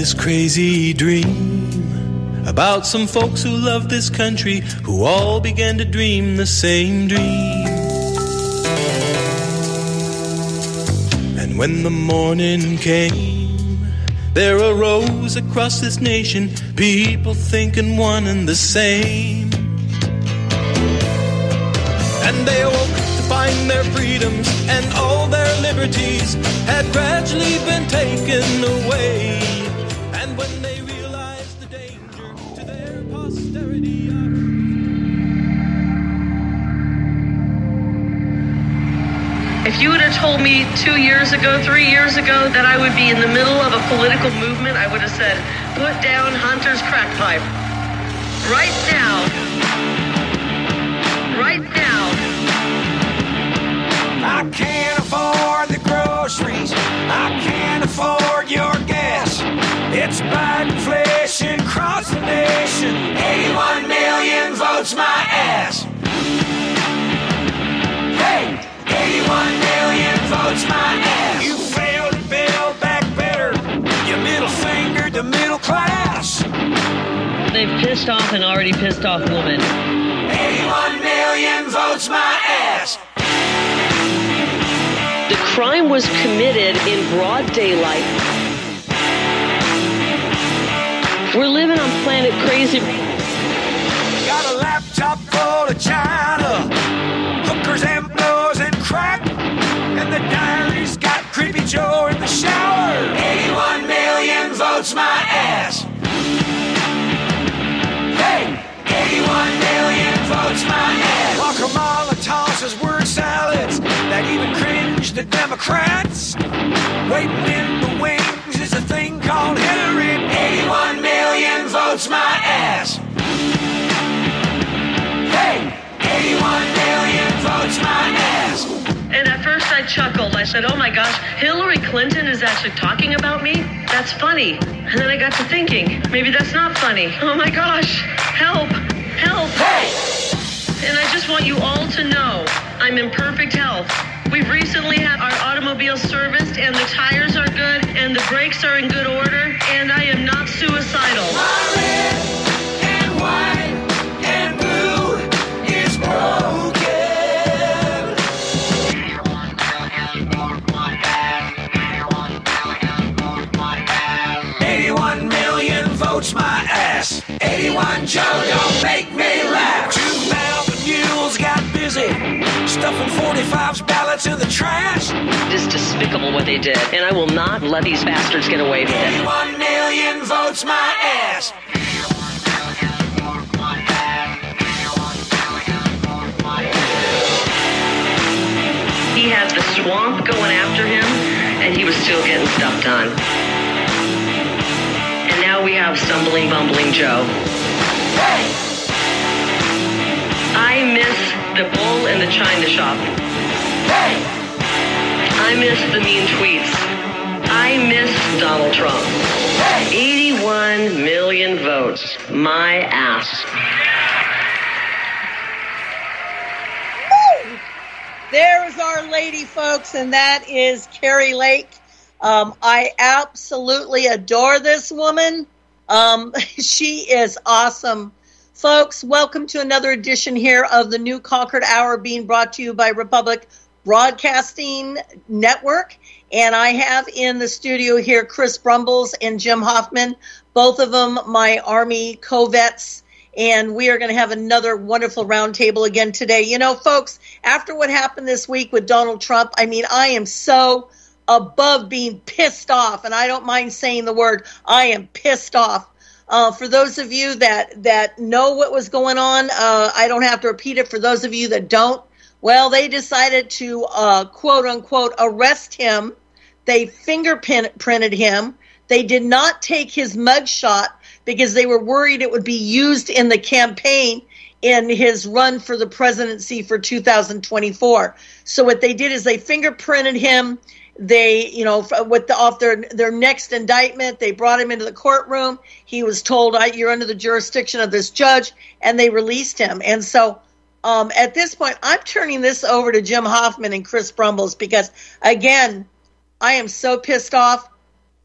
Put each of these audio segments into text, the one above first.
this crazy dream about some folks who love this country, who all began to dream the same dream. And when the morning came, there arose across this nation people thinking one and the same. And they awoke to find their freedoms and all their liberties had gradually been taken away. And when they realized the danger to their posterity, if you would have told me 2 years ago, 3 years ago, that I would be in the middle of a political movement, I would have said, put down Hunter's crack pipe. Right now. Right now. I can't afford the groceries. I can't afford your gas. It's bad inflation across the nation. 81 million votes my ass. Hey, 81 million votes my ass. You failed to build back better. You middle fingered the middle class. They've pissed off an already pissed off woman. 81 million votes my ass. The crime was committed in broad daylight. We're living on planet crazy. Got a laptop full of China, hookers and blows and crack, and the diary's got Creepy Joe in the shower. 81 million votes my ass. Hey, 81 million votes my ass. While Kamala tosses word salads that even cringe the Democrats, waiting in the wings is a thing called Hillary. 81 million votes my ass. Hey, 81 million votes my ass. And at first I chuckled. I said, oh my gosh, Hillary Clinton is actually talking about me? That's funny. And then I got to thinking, maybe that's not funny. Oh my gosh, help, help. Hey! And I just want you all to know I'm in perfect health. We've recently had our automobile serviced and the tires are good and the brakes are in good order and I am not suicidal. My red and white and blue is broken. 81 million votes my ass. 81 Joe, don't make me laugh. 2,000 mules got busy stuffing 45's ballots in the trash. It is despicable what they did, and I will not let these bastards get away with it. 81 million votes my ass. He had the swamp going after him, and he was still getting stuff done. And now we have stumbling, bumbling Joe. Hey! I miss the bull in the china shop. Hey! I miss the mean tweets. I miss Donald Trump. Hey! 81 million votes. My ass. There's Our Lady, folks, and that is Carrie Lake. I absolutely adore this woman. She is awesome. Folks, welcome to another edition here of the New Concord Hour being brought to you by Republic Broadcasting Network. And I have in the studio here Chris Brumbles and Jim Hoffman, both of them my Army co-vets. And we are going to have another wonderful roundtable again today. You know, folks, after what happened this week with Donald Trump, I mean, I am so above being pissed off. And I don't mind saying the word, I am pissed off. For those of you that know what was going on, I don't have to repeat it. For those of you that don't, well, they decided to, quote unquote, arrest him. They fingerprinted him. They did not take his mugshot because they were worried it would be used in the campaign in his run for the presidency for 2024. So what they did is they fingerprinted him. They, you know, off their next indictment, they brought him into the courtroom. He was told, you're under the jurisdiction of this judge, and they released him. And so at this point, I'm turning this over to Jim Hoffman and Chris Brumbles because, again, I am so pissed off.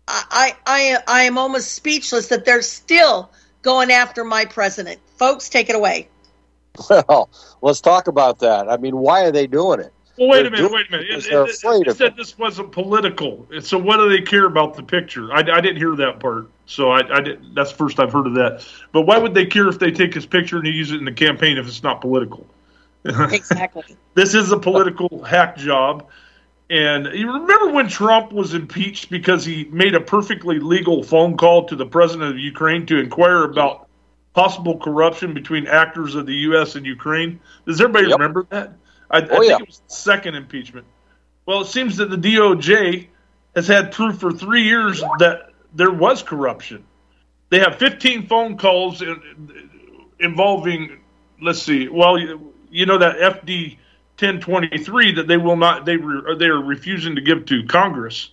I am almost speechless that they're still going after my president. Folks, take it away. Well, let's talk about that. I mean, why are they doing it? Well, wait a minute. It said this wasn't political. So what do they care about the picture? I didn't hear that part. So I did. That's the first I've heard of that. But why would they care if they take his picture and use it in the campaign if it's not political? Exactly. This is a political hack job. And you remember when Trump was impeached because he made a perfectly legal phone call to the president of Ukraine to inquire about possible corruption between actors of the U.S. and Ukraine? Does everybody remember that? I think it was the second impeachment. Well, it seems that the DOJ has had proof for 3 years that there was corruption. They have 15 phone calls involving, let's see, well, you know that FD 1023 that they will not, they are refusing to give to Congress.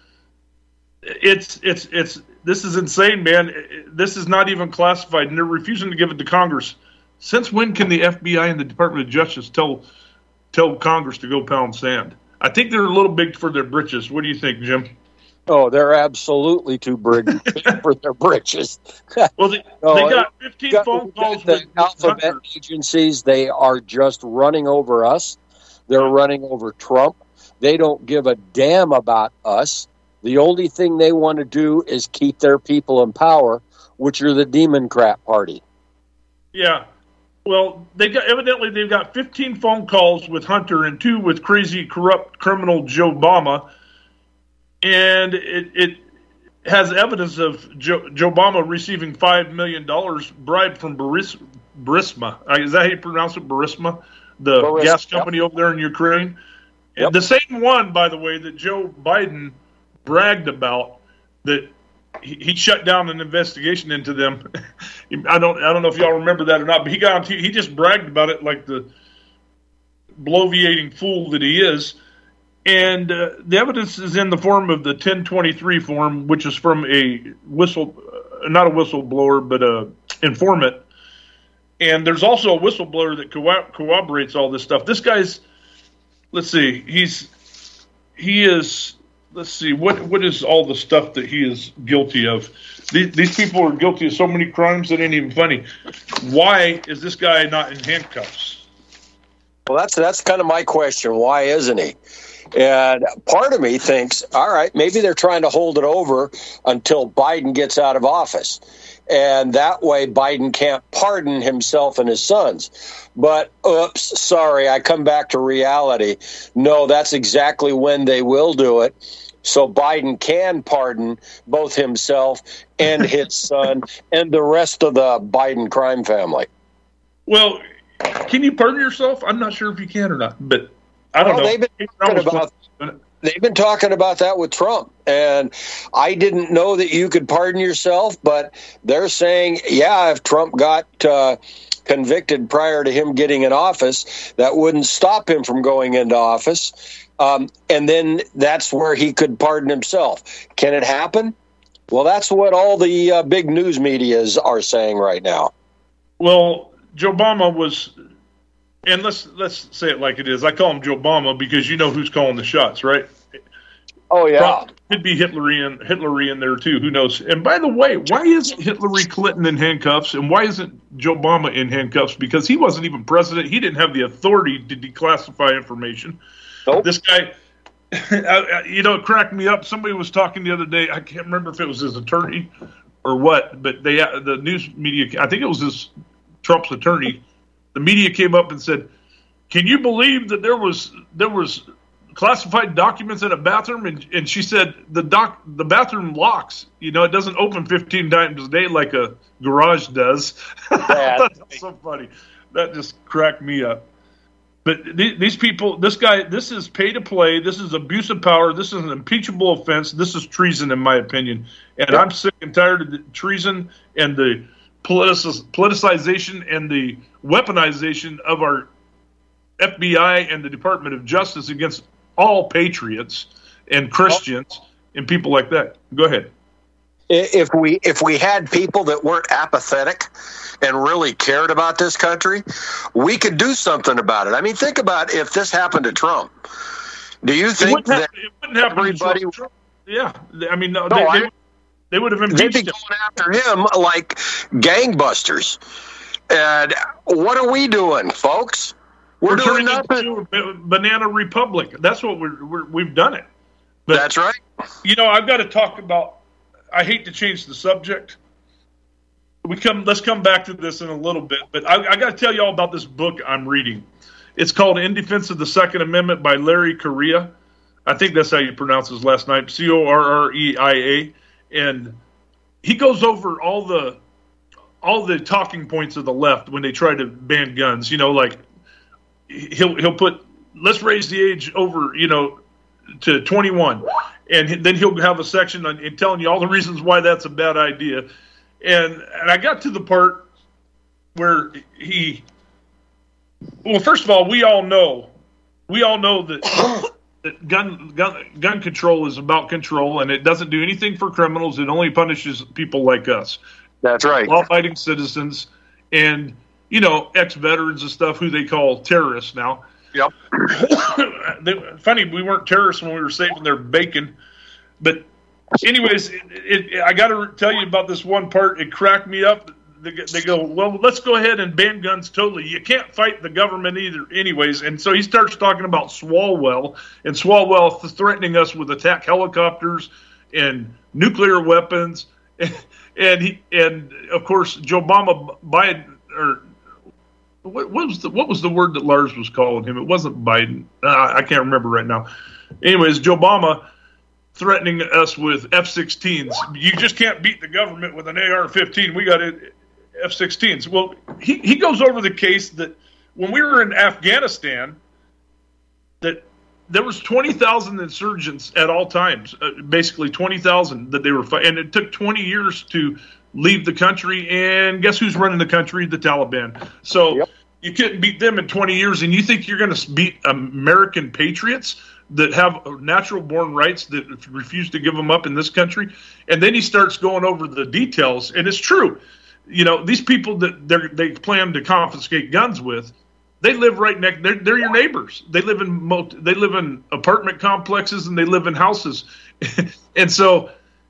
This is insane, man. This is not even classified, and they're refusing to give it to Congress. Since when can the FBI and the Department of Justice tell Congress to go pound sand? I think they're a little big for their britches. What do you think, Jim? Oh, they're absolutely too big for their britches. Well, they got 15 phone calls with alphabet agencies. They are just running over us. They're running over Trump. They don't give a damn about us. The only thing they want to do is keep their people in power, which are the Democrat Party. Yeah. Well, they've got 15 phone calls with Hunter and 2 with crazy, corrupt criminal Joe Obama, and it has evidence of Joe Obama receiving $5 million bribed from Burisma. Is that how you pronounce it, Burisma? The gas company over there in Ukraine? Yep. The same one, by the way, that Joe Biden bragged about, that he shut down an investigation into them. I don't know if y'all remember that or not, but he just bragged about it like the bloviating fool that he is. And the evidence is in the form of the 1023 form, which is from not a whistleblower, but a informant. And there's also a whistleblower that corroborates all this stuff. This guy's, let's see, let's see, what is all the stuff that he is guilty of? These people are guilty of so many crimes that ain't even funny. Why is this guy not in handcuffs? Well, that's kind of my question. Why isn't he? And part of me thinks, all right, maybe they're trying to hold it over until Biden gets out of office. And that way Biden can't pardon himself and his sons. But, oops, sorry, I come back to reality. No, that's exactly when they will do it. So Biden can pardon both himself and his son and the rest of the Biden crime family. Well, can you pardon yourself? I'm not sure if you can or not, but I don't know. They've been talking about that with Trump, and I didn't know that you could pardon yourself, but they're saying, yeah, if Trump got convicted prior to him getting in office, that wouldn't stop him from going into office. And then that's where he could pardon himself. Can it happen? Well, that's what all the big news medias are saying right now. Well, Joe Obama was, and let's say it like it is. I call him Joe Obama because you know who's calling the shots, right? Oh, yeah. Could be Hitler in there, too. Who knows? And by the way, why isn't Hillary Clinton in handcuffs, and why isn't Joe Obama in handcuffs? Because he wasn't even president. He didn't have the authority to declassify information. Nope. This guy, it cracked me up. Somebody was talking the other day. I can't remember if it was his attorney or what, but the news media, I think it was Trump's attorney. The media came up and said, "Can you believe that there was classified documents in a bathroom?" And she said, the bathroom locks. It doesn't open 15 times a day like a garage does. That's so funny. That just cracked me up. But these people, this guy, this is pay to play. This is abuse of power. This is an impeachable offense. This is treason, in my opinion. And I'm sick and tired of the treason and the politicization and the weaponization of our FBI and the Department of Justice against all patriots and Christians and people like that. Go ahead. If we had people that weren't apathetic and really cared about this country, we could do something about it. I mean, think about if this happened to Trump. Do you think that everybody? Yeah, I mean, no, No, they would have they'd impeached be him. going after him like gangbusters. And what are we doing, folks? We're doing turning nothing. into a banana republic. That's what we've done it. But, That's right. You know, I've got to talk about. I hate to change the subject. Let's come back to this in a little bit. But I got to tell you all about this book I'm reading. It's called In Defense of the Second Amendment by Larry Correia. I think that's how you pronounce his last name, Correia. And he goes over all the talking points of the left when they try to ban guns. You know, like he'll put, let's raise the age over, to 21. And then he'll have a section on telling you all the reasons why that's a bad idea. And I got to the part where well, first of all, we all know that that gun control is about control, and it doesn't do anything for criminals. It only punishes people like us. That's right. Law-abiding citizens and, ex-veterans and stuff who they call terrorists now. Yep. Funny, we weren't terrorists when we were saving their bacon. But anyways, I got to tell you about this one part. It cracked me up. They go, well, let's go ahead and ban guns totally. You can't fight the government either anyways. And so he starts talking about Swalwell, and Swalwell threatening us with attack helicopters and nuclear weapons. And of course, Joe Biden, or what was the word that Lars was calling him? It wasn't Biden. I can't remember right now. Anyways, Joe Obama threatening us with F-16s. You just can't beat the government with an AR-15. We got F-16s. Well, he goes over the case that when we were in Afghanistan, that there was 20,000 insurgents at all times, basically 20,000 that they were fighting. And it took 20 years to leave the country. And guess who's running the country? The Taliban. So you couldn't beat them in 20 years. And you think you're going to beat American patriots that have natural-born rights that refuse to give them up in this country? And then he starts going over the details. And it's true. These people that they plan to confiscate guns with, they live right next. They're your neighbors. They live in apartment complexes, and they live in houses, and so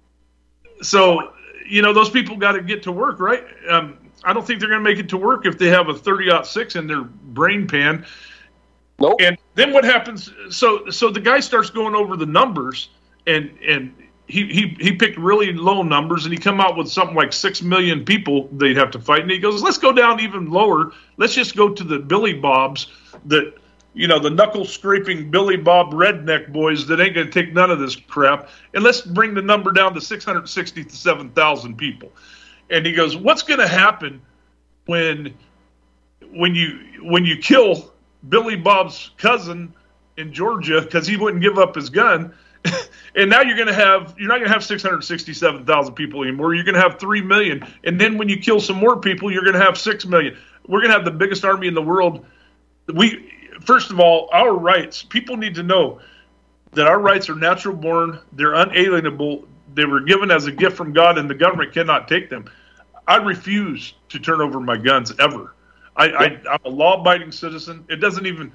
those people got to get to work, right? I don't think they're going to make it to work if they have a 30-06 in their brain pan. Nope. And then what happens? So the guy starts going over the numbers, and he picked really low numbers, and he come out with something like 6 million people they'd have to fight. And he goes, let's go down even lower. Let's just go to the Billy Bobs, the knuckle scraping Billy Bob redneck boys that ain't going to take none of this crap. And let's bring the number down to 667,000 people. And he goes, what's going to happen when you kill Billy Bob's cousin in Georgia because he wouldn't give up his gun? And now you're not going to have 667,000 people anymore. You're going to have 3 million. And then when you kill some more people, you're going to have 6 million. We're going to have the biggest army in the world. First of all, our rights, people need to know that our rights are natural born. They're unalienable. They were given as a gift from God, and the government cannot take them. I refuse to turn over my guns ever. I'm a law-abiding citizen. It doesn't even...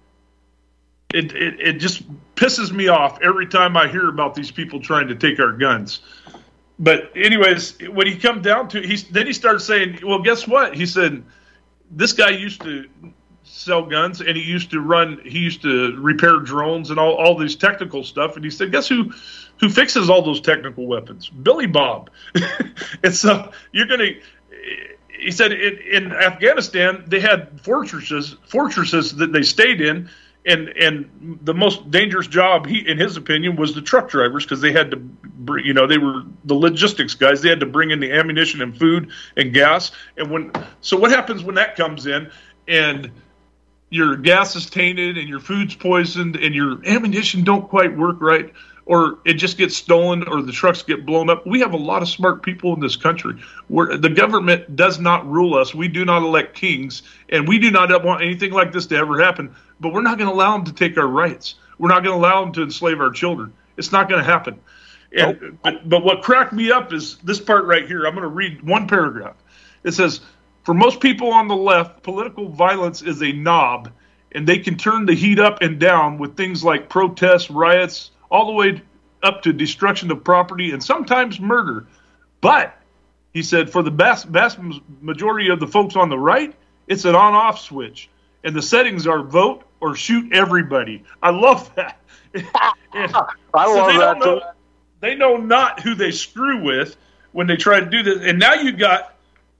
It just pisses me off every time I hear about these people trying to take our guns. But anyways, when he come down to, then he started saying, well, guess what? He said, this guy used to sell guns, and he used to repair drones and all these technical stuff. And he said, guess who fixes all those technical weapons? Billy Bob. And so he said in Afghanistan, they had fortresses that they stayed in. And the most dangerous job, in his opinion, was the truck drivers, because they had to, they were the logistics guys. They had to bring in the ammunition and food and gas. So what happens when that comes in and your gas is tainted and your food's poisoned and your ammunition don't quite work right, or it just gets stolen, or the trucks get blown up? We have a lot of smart people in this country. The government does not rule us. We do not elect kings, and we do not want anything like this to ever happen. But we're not going to allow them to take our rights. We're not going to allow them to enslave our children. It's not going to happen. And, but what cracked me up is this part right here. I'm going to read one paragraph. It says, for most people on the left, political violence is a knob, and they can turn the heat up and down with things like protests, riots, all the way up to destruction of property and sometimes murder. But, he said, for the vast majority of the folks on the right, it's an on-off switch. And the settings are vote or shoot everybody. I love that. I love that too. They know not who they screw with when they try to do this. And now you got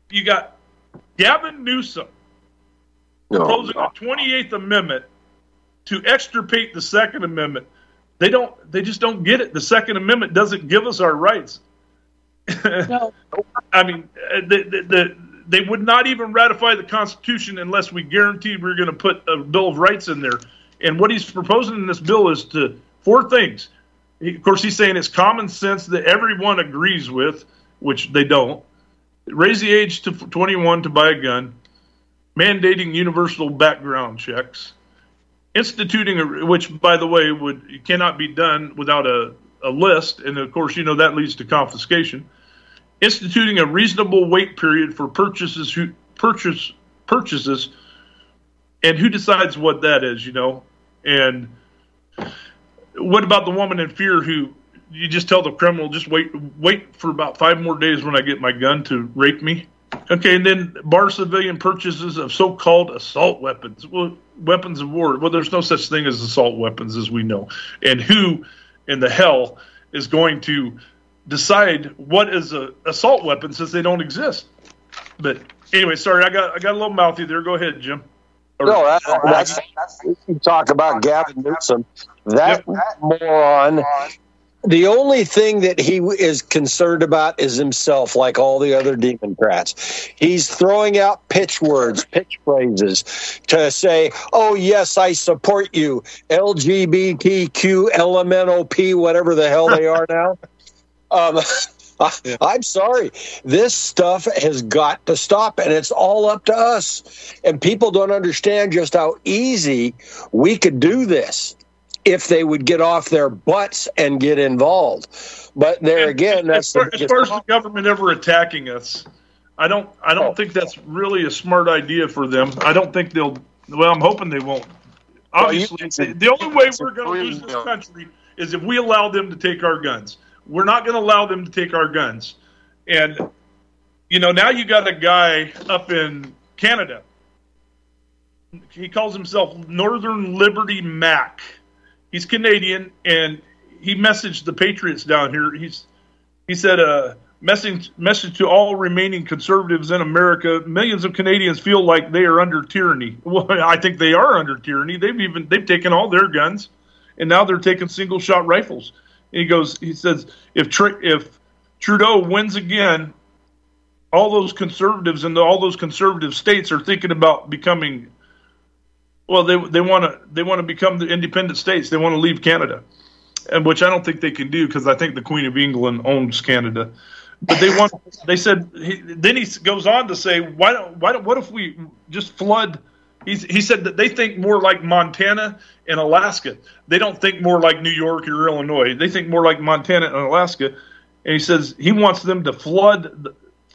Gavin Newsom proposing a 28th Amendment to extirpate the Second Amendment. They just don't get it. The Second Amendment doesn't give us our rights. No. I mean, they would not even ratify the Constitution unless we guaranteed we're going to put a Bill of Rights in there. And what he's proposing in this bill is four things. Of course, he's saying it's common sense that everyone agrees with, which they don't. Raise the age to 21 to buy a gun. Mandating universal background checks. Instituting, which, by the way, cannot be done without a list. And, of course, that leads to confiscation. Instituting a reasonable wait period for purchases. And who decides what that is, And what about the woman in fear who you just tell the criminal, just wait for about 5 more days when I get my gun to rape me? Okay, and then bar civilian purchases of so-called assault weapons. Well, weapons of war. Well, there's no such thing as assault weapons as we know. And who in the hell is going to decide what is an assault weapon since they don't exist? But anyway, sorry, I got a little mouthy there. Go ahead, Jim. No, that's you talk about Gavin Newsom. That moron. The only thing that he is concerned about is himself, like all the other Democrats. He's throwing out pitch phrases to say, oh, yes, I support you, LGBTQ, LMNOP, whatever the hell they are now. I'm sorry. This stuff has got to stop, and it's all up to us. And people don't understand just how easy we could do this if they would get off their butts and get involved. But there again, that's as far as the government ever attacking us, I don't think that's really a smart idea for them. I don't think they'll. Well, I'm hoping they won't. Obviously, the only way we're going to lose this country is if we allow them to take our guns. We're not going to allow them to take our guns. And, now you got a guy up in Canada. He calls himself Northern Liberty Mac. He's Canadian, and he messaged the Patriots down here. He said, message to all remaining conservatives in America. Millions of Canadians feel like they are under tyranny. Well, I think they are under tyranny. They've taken all their guns, and now they're taking single-shot rifles. He says, if Trudeau wins again, all those conservatives and all those conservative states are thinking about becoming, well, they want to become the independent states. They want to leave Canada, and which I don't think they can do because I think the Queen of England owns Canada. But they said, then he goes on to say, what if we just flood? He said that they think more like Montana and Alaska. They don't think more like New York or Illinois. They think more like Montana and Alaska. And he says he wants them to flood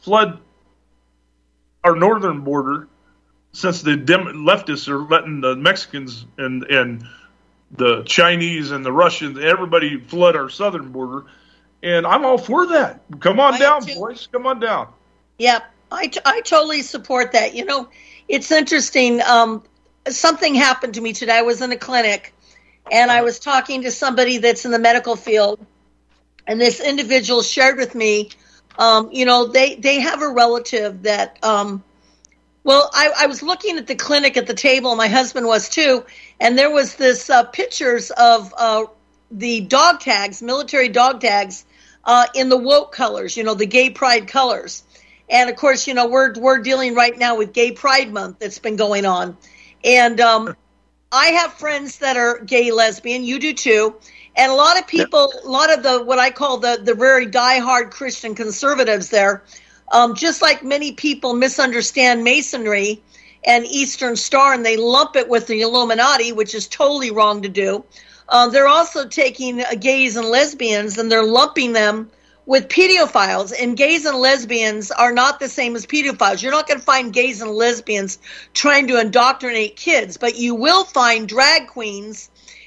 our northern border since the leftists are letting the Mexicans and the Chinese and the Russians, everybody flood our southern border. And I'm all for that. Come on down, boys. Come on down. Yeah, I totally support that. It's interesting. Something happened to me today. I was in a clinic, and I was talking to somebody that's in the medical field, and this individual shared with me, they have a relative that, I was looking at the clinic at the table, and my husband was too, and there was this pictures of the dog tags, military dog tags, in the woke colors, the gay pride colors. And, of course, we're dealing right now with Gay Pride Month that's been going on. And I have friends that are gay, lesbian. You do, too. And a lot of people, a lot of what I call the very diehard Christian conservatives there, just like many people misunderstand Masonry and Eastern Star, and they lump it with the Illuminati, which is totally wrong to do. They're also taking gays and lesbians, and they're lumping them with pedophiles, and gays and lesbians are not the same as pedophiles. You're not going to find gays and lesbians trying to indoctrinate kids, but you will find drag queens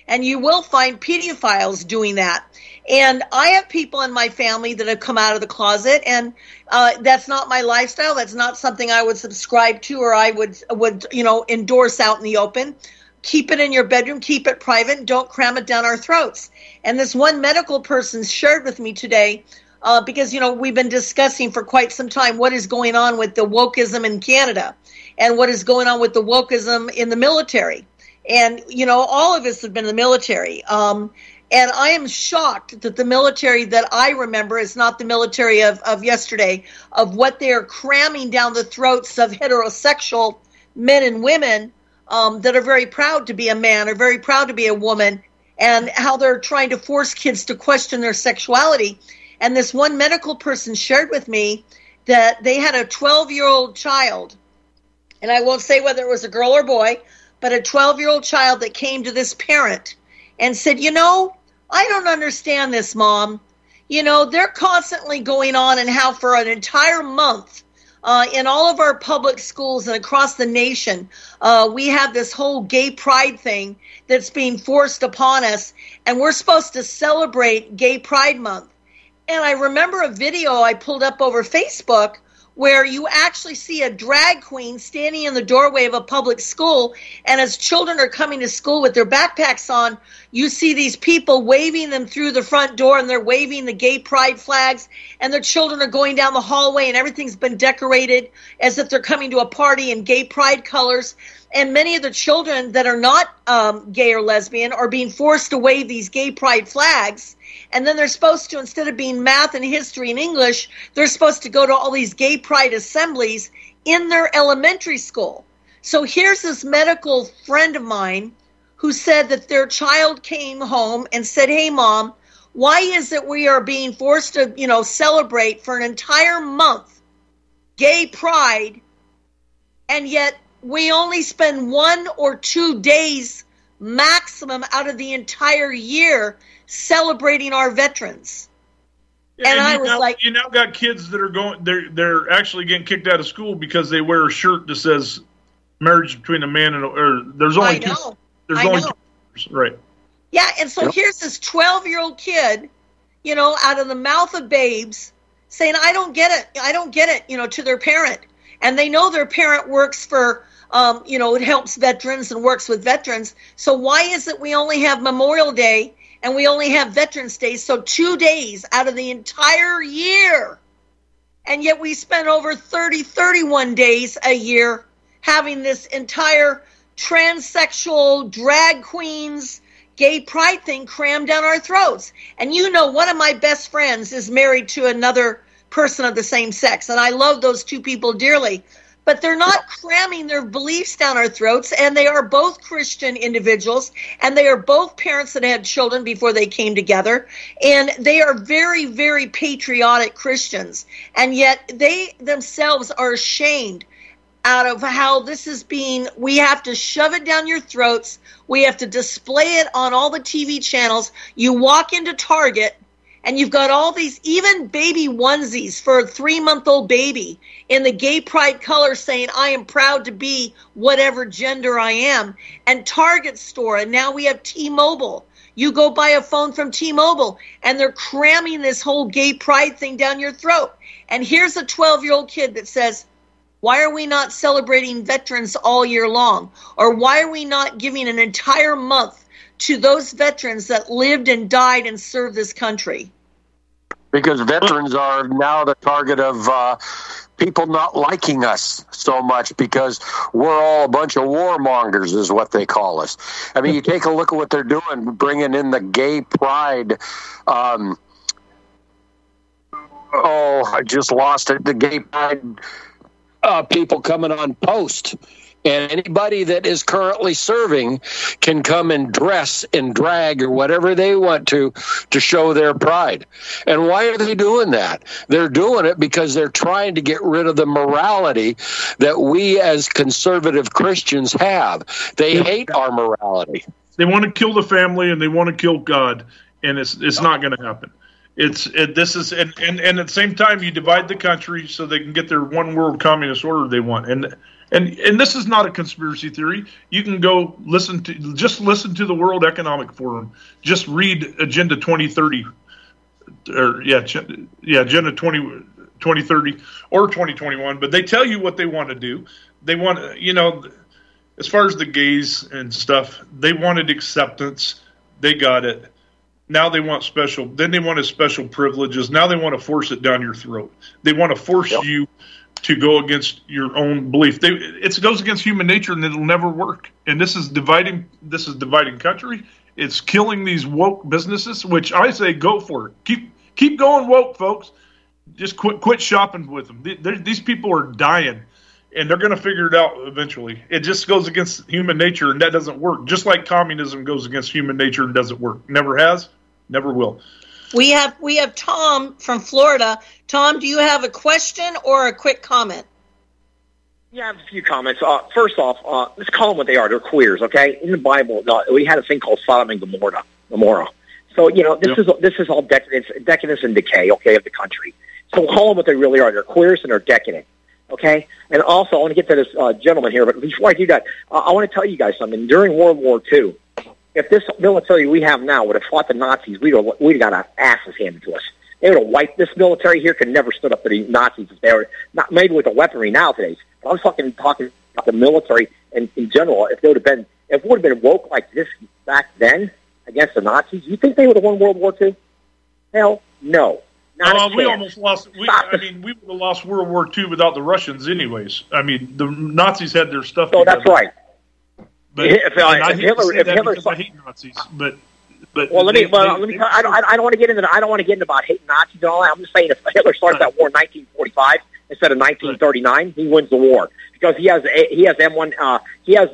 And you will find pedophiles doing that. And I have people in my family that have come out of the closet, and that's not my lifestyle. That's not something I would subscribe to, or I would endorse out in the open. Keep it in your bedroom, keep it private, don't cram it down our throats. And this one medical person shared with me today, because, we've been discussing for quite some time what is going on with the wokeism in Canada and what is going on with the wokeism in the military. And, all of us have been in the military. And I am shocked that the military that I remember is not the military of yesterday, of what they are cramming down the throats of heterosexual men and women that are very proud to be a man or very proud to be a woman, and how they're trying to force kids to question their sexuality. And this one medical person shared with me that they had a 12-year-old child, and I won't say whether it was a girl or boy, but a 12-year-old child that came to this parent and said, I don't understand this, Mom. They're constantly going on and how for an entire month in all of our public schools and across the nation, we have this whole gay pride thing that's being forced upon us, and we're supposed to celebrate Gay Pride Month. And I remember a video I pulled up over Facebook where you actually see a drag queen standing in the doorway of a public school, and as children are coming to school with their backpacks on, you see these people waving them through the front door, and they're waving the gay pride flags, and their children are going down the hallway, and everything's been decorated as if they're coming to a party in gay pride colors. And many of the children that are not gay or lesbian are being forced to wave these gay pride flags. And then they're supposed to, instead of being math and history and English, they're supposed to go to all these gay pride assemblies in their elementary school. So here's this medical friend of mine who said that their child came home and said, hey, Mom, why is it we are being forced to, celebrate for an entire month gay pride, and yet we only spend 1 or 2 days maximum out of the entire year celebrating our veterans? And I was like, you now got kids that are they're actually getting kicked out of school because they wear a shirt that says marriage between a man and there's only two. Right. Yeah, and so here's this 12-year-old kid, out of the mouth of babes saying, I don't get it, to their parent. And they know their parent works for it helps veterans and works with veterans. So why is it we only have Memorial Day and we only have Veterans Day, so 2 days out of the entire year? And yet we spend over 31 days a year having this entire transsexual, drag queens, gay pride thing crammed down our throats. And one of my best friends is married to another person of the same sex, and I love those two people dearly. But they're not cramming their beliefs down our throats, and they are both Christian individuals, and they are both parents that had children before they came together, and they are very, very patriotic Christians, and yet they themselves are ashamed out of how this is being. We have to shove it down your throats. We have to display it on all the TV channels. You walk into Target, and you've got all these, even baby onesies for a 3-month-old baby in the gay pride color saying, I am proud to be whatever gender I am. And Target store, and now we have T-Mobile. You go buy a phone from T-Mobile, and they're cramming this whole gay pride thing down your throat. And here's a 12-year-old kid that says, why are we not celebrating veterans all year long? Or why are we not giving an entire month to those veterans that lived and died and served this country? Because veterans are now the target of people not liking us so much because we're all a bunch of warmongers is what they call us. I mean, you take a look at what they're doing, bringing in the gay pride. I just lost it. The gay pride people coming on post. And anybody that is currently serving can come and dress and drag or whatever they want to show their pride. And why are they doing that? They're doing it because they're trying to get rid of the morality that we as conservative Christians have. They hate our morality. They want to kill the family and they want to kill God, and it's not going to happen. This is and at the same time you divide the country so they can get their one world communist order they want. And this is not a conspiracy theory. You can go listen to the World Economic Forum. Just read Agenda 2030 Agenda 2030 or 2021, but they tell you what they want to do. They want, as far as the gays and stuff, they wanted acceptance. They got it. Now they want special privileges. Now they want to force it down your throat. They want to force you to go against your own belief. It goes against human nature, and it'll never work. And this is dividing country. It's killing these woke businesses, which I say go for it. Keep going woke, folks. Just quit shopping with them. These people are dying, and they're going to figure it out eventually. It just goes against human nature, and that doesn't work. Just like communism goes against human nature and doesn't work. Never has, never will. We have Tom from Florida. Tom, do you have a question or a quick comment? Yeah, I have a few comments. First off, let's call them what they are. They're queers, okay? In the Bible, we had a thing called Sodom and Gomorrah. So, this is all decadence and decay, okay, of the country. So we'll call them what they really are. They're queers and they're decadent, okay? And also, I want to get to this gentleman here, but before I do that, I want to tell you guys something. During World War II, if this military we have now would have fought the Nazis, we'd have got our asses handed to us. They would have wiped this military here. Could never stood up to the Nazis if they were not maybe with the weaponry nowadays. But I'm talking about the military and in general. If it would have been woke like this back then against the Nazis, you think they would have won World War II? Hell, no. We almost lost. We would have lost World War II without the Russians, anyways. I mean, the Nazis had their stuff. Oh, that's right. But if Hitler, I hate Nazis, but well, let me. I don't want to get into. I don't want to get into about hating Nazis and all that. I'm just saying, if Hitler starts that war in 1945 instead of 1939, he wins the war because he has M1. He has a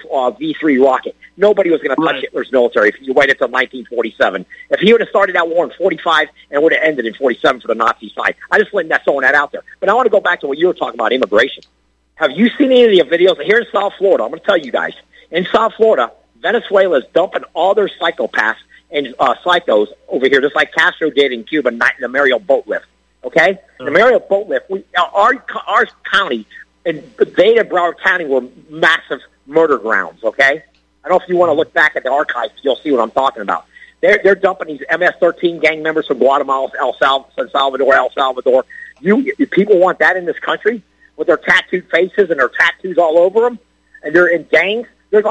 V3 rocket. Nobody was going to touch Hitler's military if you waited until 1947. If he would have started that war in 45, and it would have ended in 47 for the Nazi side. I just throwing that out there. But I want to go back to what you were talking about, immigration. Have you seen any of the videos here in South Florida? I'm going to tell you guys. In South Florida, Venezuela is dumping all their psychopaths and psychos over here, just like Castro did in Cuba, in the Mariel boat lift. Okay, the Mariel boat lift. Our county and Beta Broward County were massive murder grounds. Okay, I don't know if you want to look back at the archives, you'll see what I'm talking about. They're dumping these MS-13 gang members from Guatemala, San Salvador, El Salvador. You people want that in this country with their tattooed faces and their tattoos all over them, and they're in gangs. There's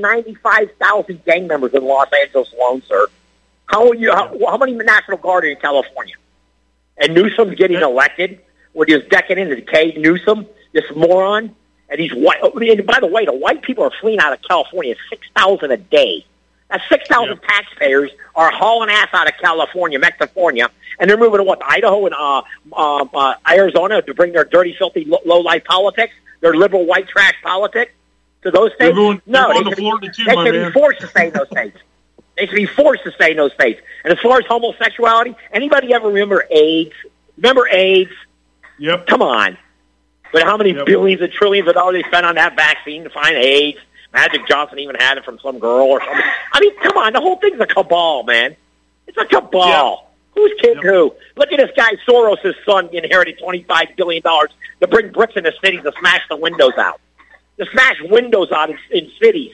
195,000 gang members in Los Angeles alone, sir. How many National Guard are in California? And Newsom's getting elected with his decadent and decayed Newsom, this moron. And he's white. And by the way, the white people are fleeing out of California 6,000 a day. That's 6,000 taxpayers are hauling ass out of California, Mexifornia, and they're moving to what, Idaho and Arizona to bring their dirty, filthy, low-life politics, their liberal white trash politics. To those states? They should be forced to stay in those states. They should be forced to stay in those states. And as far as homosexuality, anybody ever remember AIDS? Remember AIDS? Yep. Come on. But how many billions and trillions of dollars they spent on that vaccine to find AIDS? Magic Johnson even had it from some girl or something. I mean, come on. The whole thing's a cabal, man. It's a cabal. Yep. Who's kidding who? Look at this guy, Soros' son, inherited $25 billion to bring bricks in the cities to smash the windows out. To smash windows out in cities.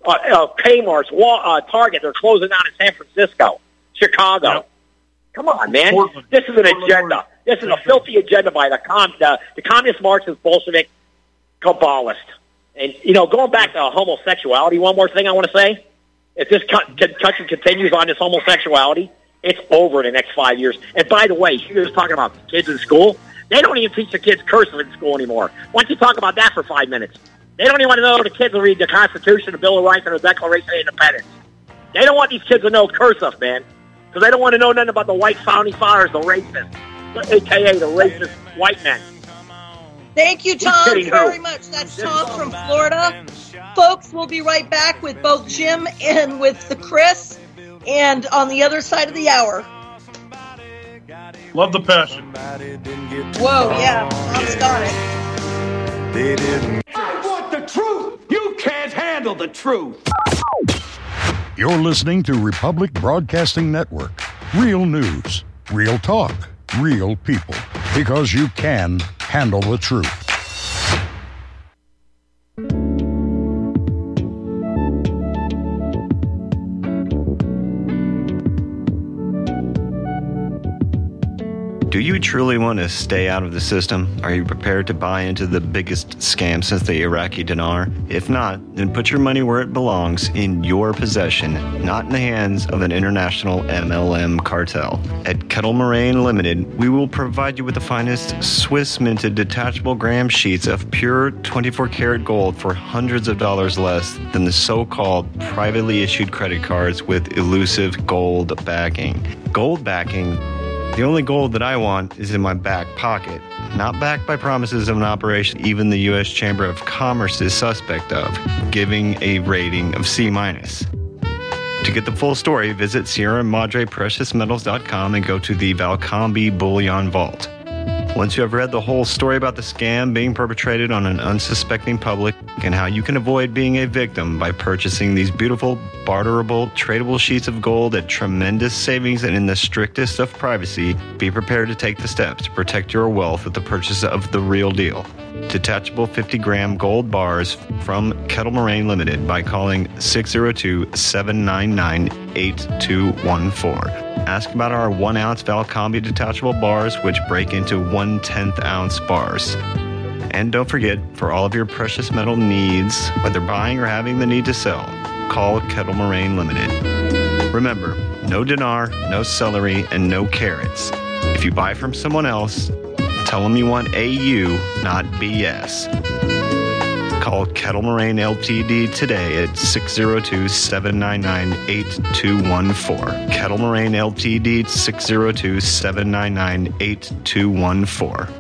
Kmart's, Target, they're closing down in San Francisco, Chicago. Yep. Come on, man. Portland. This is an agenda. This is a filthy agenda by the communist Marxist Bolshevik cabalists. And, going back to homosexuality, one more thing I want to say. If this country continues on this homosexuality, it's over in the next 5 years. And by the way, she was talking about kids in school. They don't even teach the kids cursive in school anymore. Why don't you talk about that for 5 minutes? They don't even want to know the kids to read the Constitution, the Bill of Rights, and the Declaration of Independence. They don't want these kids to know cursive, man, because they don't want to know nothing about the white founding fathers, the racists, a.k.a. the racist white men. Thank you, Tom, very much. That's Tom from Florida. Folks, we'll be right back with both Jim and with the Chris, and on the other side of the hour. Love the passion. Whoa, yeah, Tom's got it. They didn't. I want the truth. You can't handle the truth. You're listening to Republic Broadcasting Network. Real news. Real talk, real people, because you can handle the truth. Do you truly want to stay out of the system? Are you prepared to buy into the biggest scam since the Iraqi dinar? If not, then put your money where it belongs, in your possession, not in the hands of an international MLM cartel. At Kettle Moraine Limited, we will provide you with the finest Swiss-minted detachable gram sheets of pure 24-karat gold for hundreds of dollars less than the so-called privately issued credit cards with elusive gold backing. Gold backing? The only gold that I want is in my back pocket, not backed by promises of an operation even the U.S. Chamber of Commerce is suspect of, giving a rating of C-. To get the full story, visit Sierra Madre PreciousMetals.com and go to the Valcambi Bullion Vault. Once you have read the whole story about the scam being perpetrated on an unsuspecting public and how you can avoid being a victim by purchasing these beautiful, barterable, tradable sheets of gold at tremendous savings and in the strictest of privacy, be prepared to take the steps to protect your wealth with the purchase of the real deal. Detachable 50-gram gold bars from Kettle Moraine Limited by calling 602-799-8214. Ask about our 1-ounce Valcambi detachable bars, which break into 1/10-ounce bars. And don't forget, for all of your precious metal needs, whether buying or having the need to sell, call Kettle Moraine Limited. Remember, no dinar, no celery, and no carrots. If you buy from someone else, tell them you want AU, not BS. Call Kettle Moraine Ltd. today at 602-799-8214. Kettle Moraine Ltd. 602-799-8214.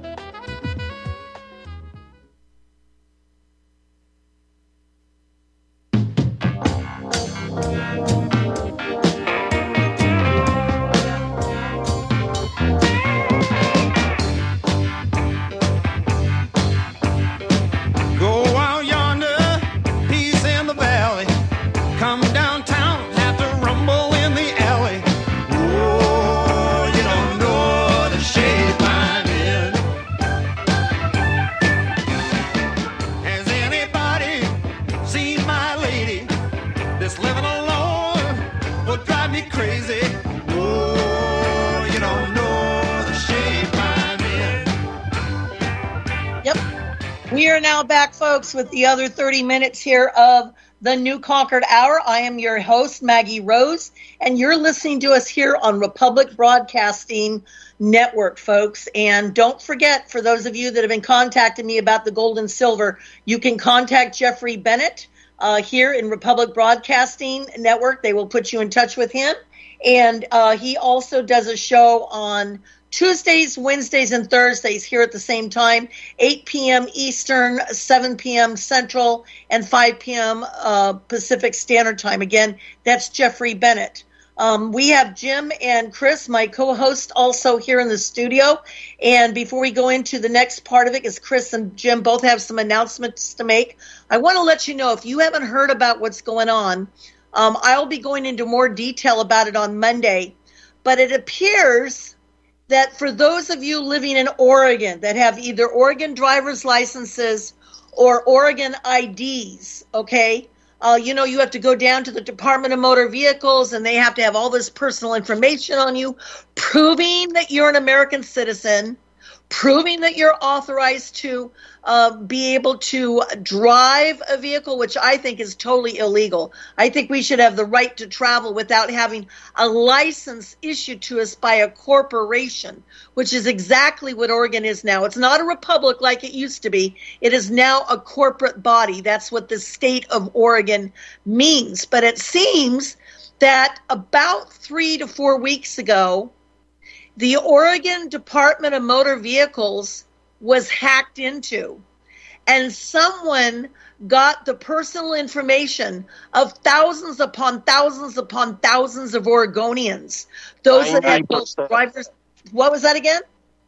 With the other 30 minutes here of the New Concord Hour. I am your host, Maggie Rose, and you're listening to us here on Republic Broadcasting Network, folks. And don't forget, for those of you that have been contacting me about the gold and silver, you can contact Jeffrey Bennett here in Republic Broadcasting Network. They will put you in touch with him. And he also does a show on Tuesdays, Wednesdays, and Thursdays here at the same time, 8 p.m. Eastern, 7 p.m. Central, and 5 p.m. Pacific Standard Time. Again, that's Jeffrey Bennett. We have Jim and Chris, my co-host, also here in the studio. And before we go into the next part of it, because Chris and Jim both have some announcements to make, I want to let you know, if you haven't heard about what's going on, I'll be going into more detail about it on Monday. But it appears that for those of you living in Oregon that have either Oregon driver's licenses or Oregon IDs, okay, you have to go down to the Department of Motor Vehicles and they have to have all this personal information on you, proving that you're an American citizen, proving that you're authorized to be able to drive a vehicle, which I think is totally illegal. I think we should have the right to travel without having a license issued to us by a corporation, which is exactly what Oregon is now. It's not a republic like it used to be. It is now a corporate body. That's what the state of Oregon means. But it seems that about 3 to 4 weeks ago, the Oregon Department of Motor Vehicles was hacked into, and someone got the personal information of thousands upon thousands upon thousands of Oregonians. Those that had those drivers. What was that again?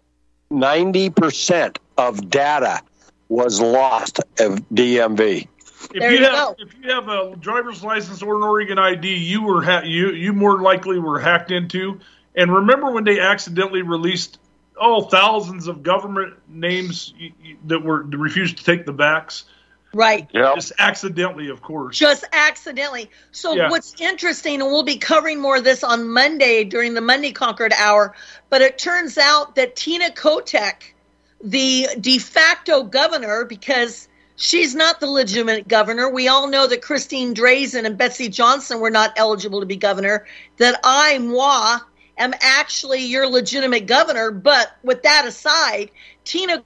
90% of data was lost of DMV. If you have a driver's license or an Oregon ID, you more likely were hacked into. And remember when they accidentally released thousands of government names that refused to take the vax? Right. Yep. Just accidentally, of course. Just accidentally. So what's interesting, and we'll be covering more of this on Monday during the Monday Concord Hour, but it turns out that Tina Kotek, the de facto governor, because she's not the legitimate governor. We all know that Christine Drazan and Betsy Johnson were not eligible to be governor, that I, moi, am actually your legitimate governor. But with that aside, Tina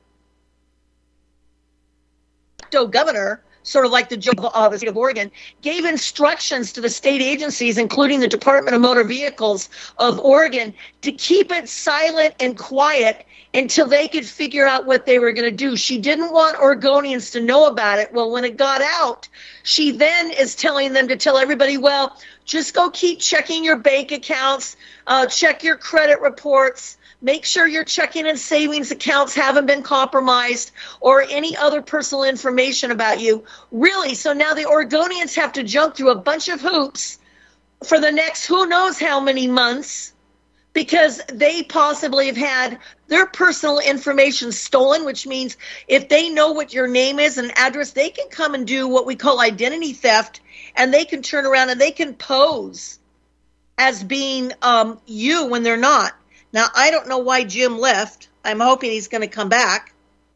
governor, sort of like the state of Oregon, gave instructions to the state agencies, including the Department of Motor Vehicles of Oregon, to keep it silent and quiet until they could figure out what they were going to do. She didn't want Oregonians to know about it. Well, when it got out, she then is telling them to tell everybody, well, just go keep checking your bank accounts, check your credit reports, make sure your checking and savings accounts haven't been compromised or any other personal information about you. Really, so now the Oregonians have to jump through a bunch of hoops for the next who knows how many months because they possibly have had their personal information stolen, which means if they know what your name is and address, they can come and do what we call identity theft, and they can turn around and they can pose as being you when they're not. Now, I don't know why Jim left. I'm hoping he's going to come back.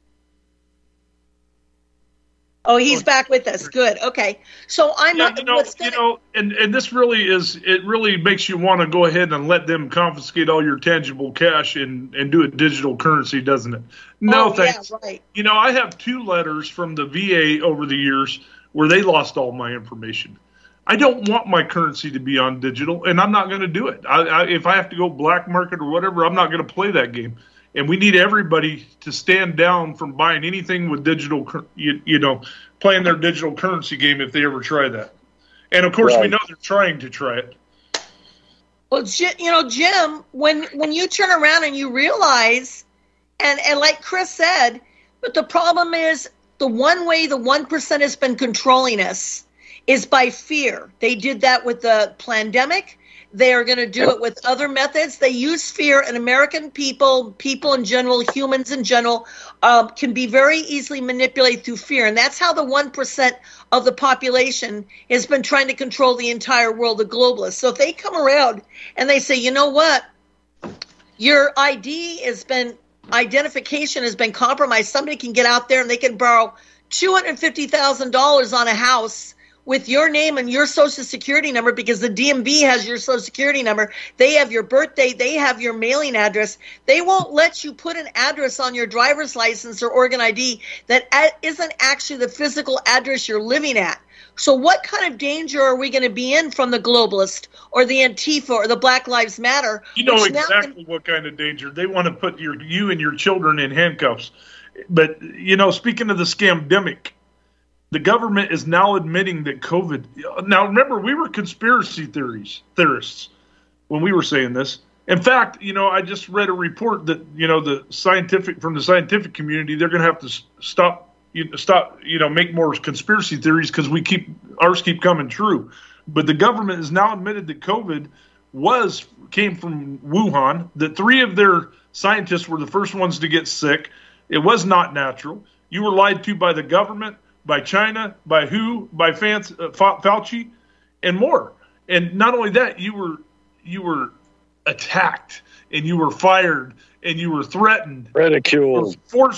Oh, he's back with us. Good. Okay. So I'm not. And this really is. It really makes you want to go ahead and let them confiscate all your tangible cash and do a digital currency, doesn't it? No, thanks. Yeah, right. I have 2 letters from the VA over the years where they lost all my information. I don't want my currency to be on digital, and I'm not going to do it. If I have to go black market or whatever, I'm not going to play that game. And we need everybody to stand down from buying anything with digital, playing their digital currency game if they ever try that. And, of course, we know they're trying to try it. Well, Jim, when you turn around and you realize, and like Chris said, but the problem is the one way the 1% has been controlling us is by fear. They did that with the pandemic. They are going to do it with other methods. They use fear, and American people in general, humans in general, can be very easily manipulated through fear. And that's how the 1% of the population has been trying to control the entire world, the globalists. So if they come around and they say, you know what, your identification has been compromised. Somebody can get out there and they can borrow $250,000 on a house with your name and your social security number, because the DMV has your social security number. They have your birthday. They have your mailing address. They won't let you put an address on your driver's license or organ ID that isn't actually the physical address you're living at. So what kind of danger are we going to be in from the globalist or the Antifa or the Black Lives Matter? You know exactly what kind of danger. They want to put you and your children in handcuffs. But, speaking of the scamdemic, the government is now admitting that COVID. Now, remember, we were conspiracy theorists when we were saying this. In fact, I just read a report that from the scientific community, they're going to have to stop, make more conspiracy theories because ours keep coming true. But the government has now admitted that COVID came from Wuhan. That 3 of their scientists were the first ones to get sick. It was not natural. You were lied to by the government, by China, by WHO, by Fauci, and more. And not only that, you were attacked, and you were fired, and you were threatened, ridiculed,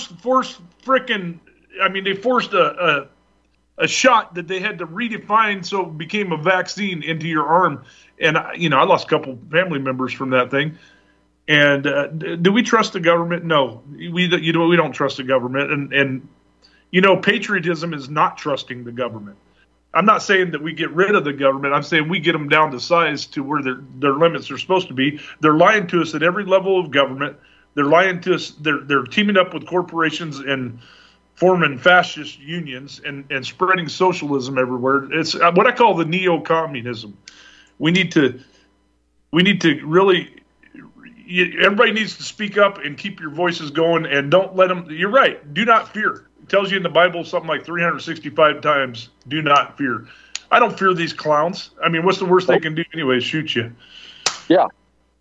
they forced a shot that they had to redefine so it became a vaccine into your arm. And I lost a couple family members from that thing. And do we trust the government? No, we don't trust the government. And patriotism is not trusting the government. I'm not saying that we get rid of the government. I'm saying we get them down to size to where their limits are supposed to be. They're lying to us at every level of government. They're lying to us. They're teaming up with corporations and forming fascist unions and spreading socialism everywhere. It's what I call the neo-communism. We need to really. Everybody needs to speak up and keep your voices going, and don't let them. You're right. Do not fear. It tells you in the Bible something like 365 times, do not fear. I don't fear these clowns. I mean, what's the worst they can do anyway? Shoot you. Yeah.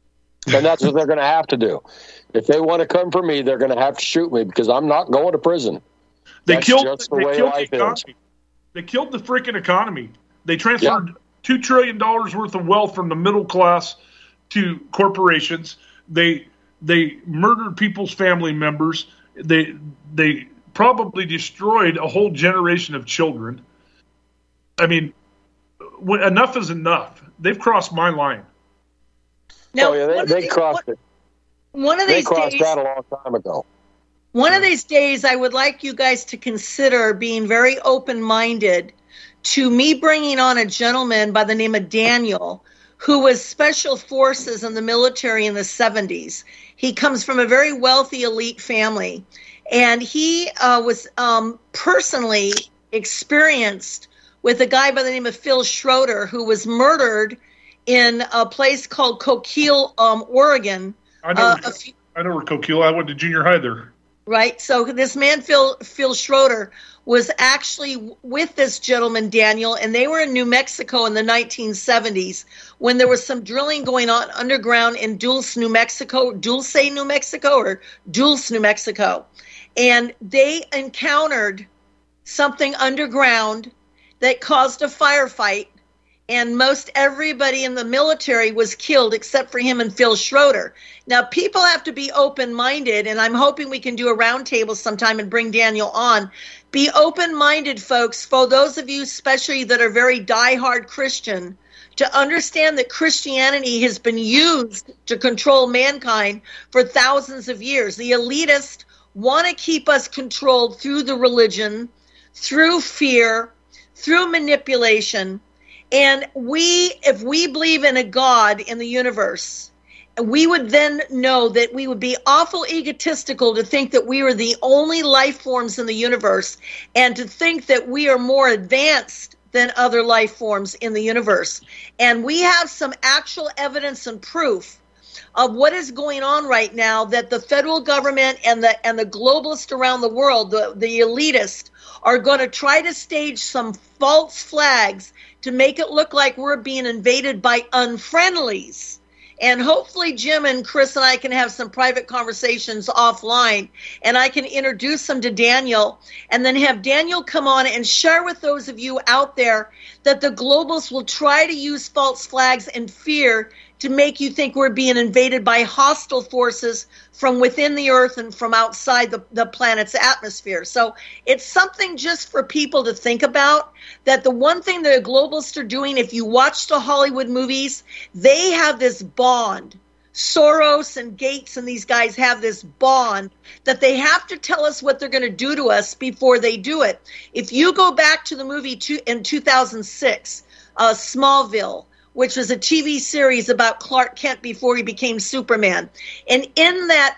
And that's what they're going to have to do. If they want to come for me, they're going to have to shoot me because I'm not going to prison. That's just the way life is. They killed the freaking economy. They transferred $2 trillion worth of wealth from the middle class to corporations. They murdered people's family members. They probably destroyed a whole generation of children. I mean, enough is enough. They've crossed my line. Now, they crossed it. They crossed that a long time ago. One of these days, I would like you guys to consider being very open-minded to me bringing on a gentleman by the name of Daniel, who was special forces in the military in the 70s. He comes from a very wealthy elite family, and he was personally experienced with a guy by the name of Phil Schroeder, who was murdered in a place called Coquille, Oregon. I know where Coquille. I went to junior high there. Right. So this man, Phil Schroeder, was actually with this gentleman, Daniel, and they were in New Mexico in the 1970s when there was some drilling going on underground in Dulce, New Mexico. And they encountered something underground that caused a firefight. And most everybody in the military was killed except for him and Phil Schroeder. Now, people have to be open-minded, and I'm hoping we can do a roundtable sometime and bring Daniel on. Be open-minded, folks, for those of you especially that are very die-hard Christian, to understand that Christianity has been used to control mankind for thousands of years. The elitists want to keep us controlled through the religion, through fear, through manipulation. And if we believe in a God in the universe, we would then know that we would be awful egotistical to think that we are the only life forms in the universe and to think that we are more advanced than other life forms in the universe. And we have some actual evidence and proof of what is going on right now, that the federal government and the globalists around the world, the elitists, are going to try to stage some false flags to make it look like we're being invaded by unfriendlies. And hopefully Jim and Chris and I can have some private conversations offline, and I can introduce them to Daniel, and then have Daniel come on and share with those of you out there that the globalists will try to use false flags and fear to make you think we're being invaded by hostile forces from within the earth and from outside the planet's atmosphere. So it's something just for people to think about, that the one thing the globalists are doing, if you watch the Hollywood movies, they have this bond. Soros and Gates and these guys have this bond that they have to tell us what they're going to do to us before they do it. If you go back to the movie in 2006, Smallville, which was a TV series about Clark Kent before he became Superman. And in that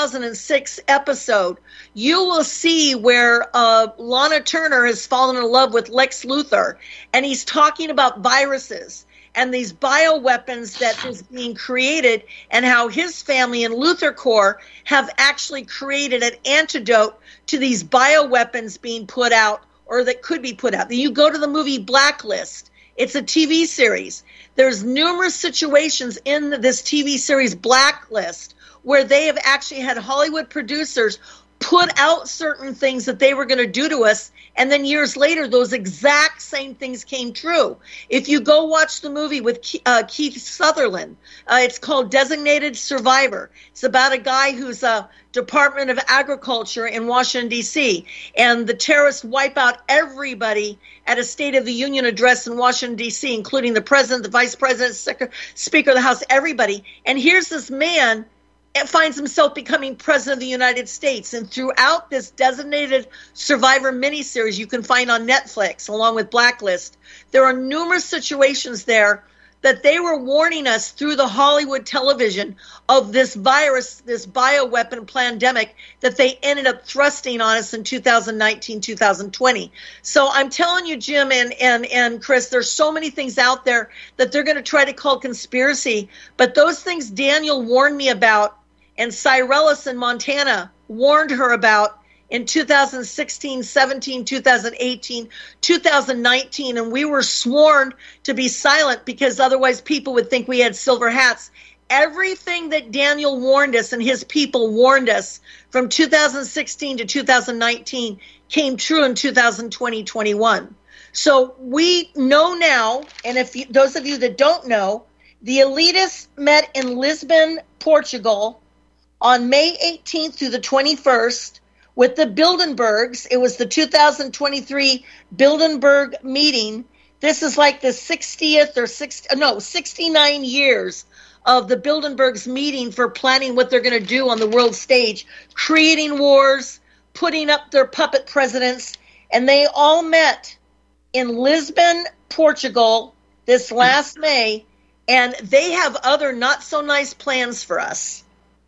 2006 episode, you will see where Lana Turner has fallen in love with Lex Luthor, and he's talking about viruses and these bioweapons that is being created, and how his family and Luthor Corps have actually created an antidote to these bioweapons being put out, or that could be put out. Then you go to the movie Blacklist. It's a TV series. There's numerous situations in this TV series Blacklist where they have actually had Hollywood producers put out certain things that they were going to do to us, and then years later, those exact same things came true. If you go watch the movie with Keith Sutherland, it's called Designated Survivor. It's about a guy who's a Department of Agriculture in Washington, D.C., and the terrorists wipe out everybody at a State of the Union address in Washington, D.C., including the president, the vice president, Speaker of the House, everybody. And here's this man and finds himself becoming president of the United States. And throughout this Designated Survivor miniseries you can find on Netflix, along with Blacklist, there are numerous situations there that they were warning us through the Hollywood television of this virus, this bioweapon pandemic that they ended up thrusting on us in 2019, 2020. So I'm telling you, Jim and Chris, there's so many things out there that they're going to try to call conspiracy. But those things Daniel warned me about, and Cyrellus in Montana warned her about in 2016, 17, 2018, 2019, and we were sworn to be silent because otherwise people would think we had silver hats. everything that Daniel warned us and his people warned us from 2016 to 2019 came true in 2020-21. So we know now, and those of you that don't know, the elitists met in Lisbon, Portugal on May 18th through the 21st with the Bilderbergs. It was the 2023 Bilderberg meeting. This is like the 69 years of the Bilderbergs meeting for planning what they're going to do on the world stage, creating wars, putting up their puppet presidents, and they all met in Lisbon, Portugal this last May, and they have other not-so-nice plans for us.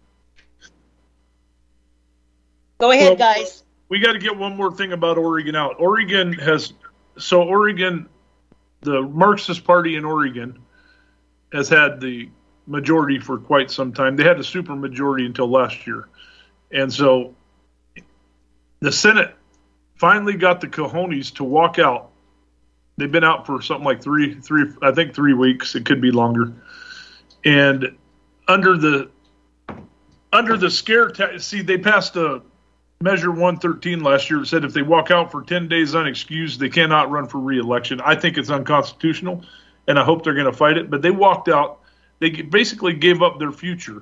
Go ahead, guys. We got to get one more thing about Oregon out. Oregon, the Marxist Party in Oregon has had the majority for quite some time. They had a super majority until last year. And so the Senate finally got the cojones to walk out. They've been out for something like 3 weeks. It could be longer. And under the scare, they passed a Measure 113 last year that said if they walk out for 10 days unexcused, they cannot run for re-election. I think it's unconstitutional, and I hope they're going to fight it. But they walked out. They basically gave up their future.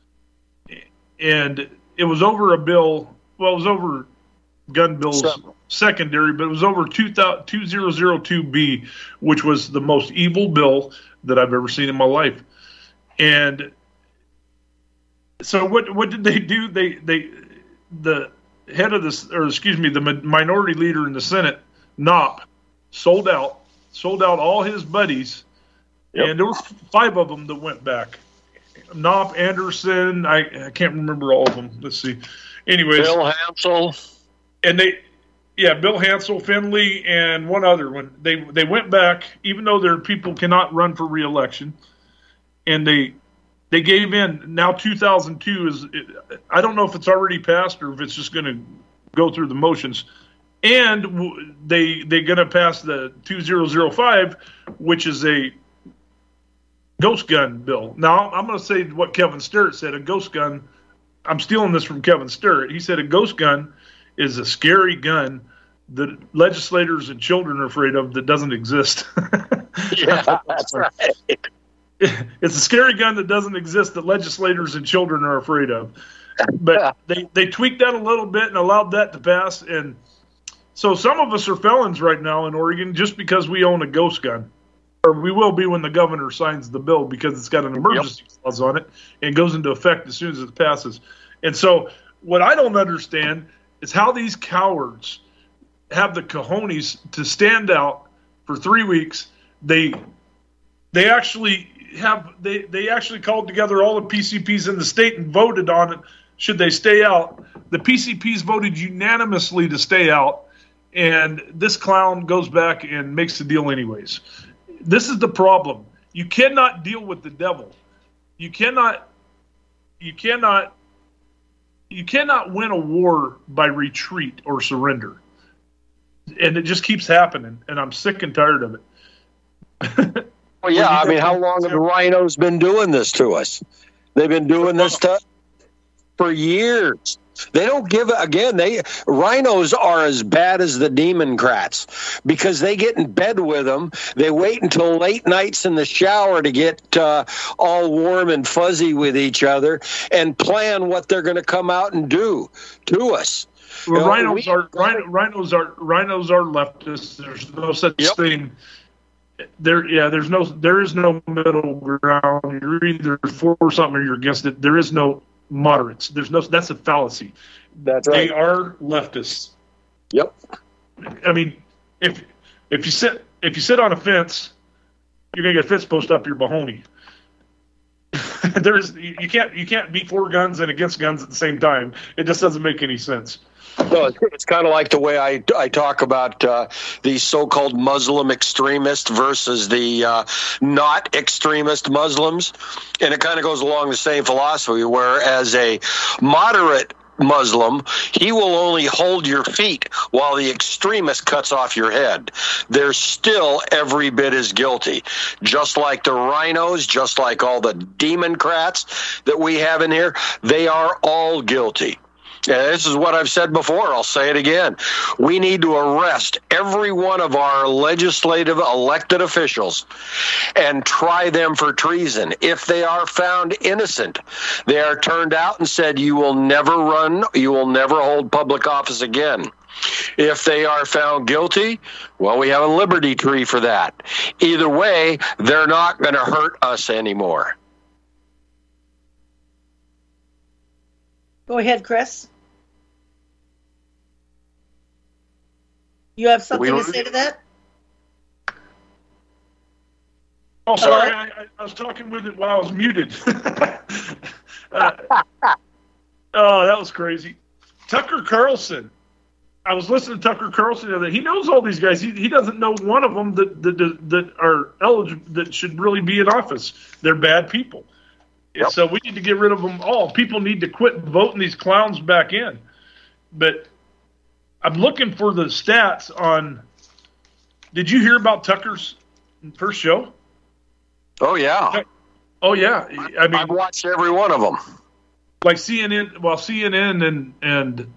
And it was over a bill. Well, it was over gun bills secondary, but it was over 2002B, which was the most evil bill that I've ever seen in my life. And so what did they do? The head of this, or excuse me, the minority leader in the Senate, Knopp, sold out all his buddies. Yep. And there were 5 of them that went back. Knopp, Anderson, I can't remember all of them. Let's see. Anyways, Bill Hansel. And Bill Hansel, Finley, and one other one. They went back, even though their people cannot run for re-election, and they gave in. Now 2002 I don't know if it's already passed or if it's just going to go through the motions. And they're going to pass the 2005, which is a ghost gun bill. Now, I'm going to say what Kevin Sterrett said. A ghost gun, I'm stealing this from Kevin Sterrett. He said a ghost gun is a scary gun that legislators and children are afraid of that doesn't exist. Yeah, that's right. It's a scary gun that doesn't exist that legislators and children are afraid of. But they tweaked that a little bit and allowed that to pass. And so some of us are felons right now in Oregon just because we own a ghost gun. Or we will be when the governor signs the bill because it's got an emergency clause on it and goes into effect as soon as it passes. And so what I don't understand is how these cowards have the cojones to stand out for 3 weeks. They actually called together all the PCPs in the state and voted on it. Should they stay out? The PCPs voted unanimously to stay out, and this clown goes back and makes the deal anyways. This is the problem. You cannot deal with the devil. You cannot win a war by retreat or surrender. And it just keeps happening, and I'm sick and tired of it. Well, yeah, I mean, how long have the rhinos been doing this to us? They've been doing this to for years. They don't give rhinos are as bad as the Democrats because they get in bed with them. They wait until late nights in the shower to get all warm and fuzzy with each other and plan what they're going to come out and do to us. Well, rhinos are leftists. There's no such thing. There is no middle ground. You're either for something or you're against it. There is no moderates. That's a fallacy. That's right. They are leftists. Yep. I mean, if you sit on a fence, you're gonna get a fence post up your bahoney. You can't be for guns and against guns at the same time. It just doesn't make any sense. No, it's kind of like the way I talk about the so-called Muslim extremist versus the not extremist Muslims. And it kind of goes along the same philosophy, where as a moderate Muslim, he will only hold your feet while the extremist cuts off your head. They're still every bit as guilty. Just like the rhinos, just like all the Democrats that we have in here, they are all guilty. And this is what I've said before. I'll say it again. We need to arrest every one of our legislative elected officials and try them for treason. If they are found innocent, they are turned out and said, you will never run, you will never hold public office again. If they are found guilty, well, we have a liberty tree for that. Either way, they're not going to hurt us anymore. Go ahead, Chris. You have something to say to that? Oh, sorry. I was talking with it while I was muted. Oh, that was crazy. Tucker Carlson. I was listening to Tucker Carlson the other day. He knows all these guys. He doesn't know one of them that are eligible, that should really be in office. They're bad people. Yep. So we need to get rid of them all. People need to quit voting these clowns back in. But I'm looking for the stats on. Did you hear about Tucker's first show? Oh yeah. Oh yeah. I mean, I've watched every one of them. Like CNN, well, CNN and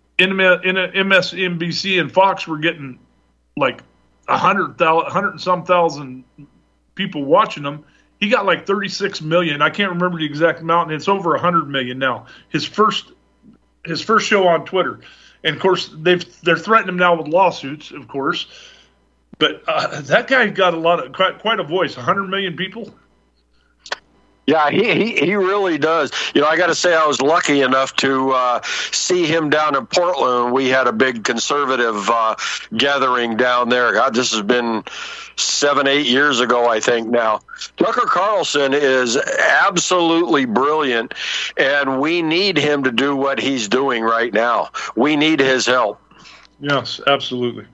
MSNBC and Fox were getting like 100 and some thousand people watching them. He got like 36 million. I can't remember the exact amount, and it's over 100 million now. His first show on Twitter, and of course they're threatening him now with lawsuits, of course. But that guy got quite a voice. 100 million people. Yeah, he really does. You know, I got to say I was lucky enough to see him down in Portland. We had a big conservative gathering down there. God, this has been 7-8 years ago, I think now. Tucker Carlson is absolutely brilliant, and we need him to do what he's doing right now. We need his help. Yes, absolutely.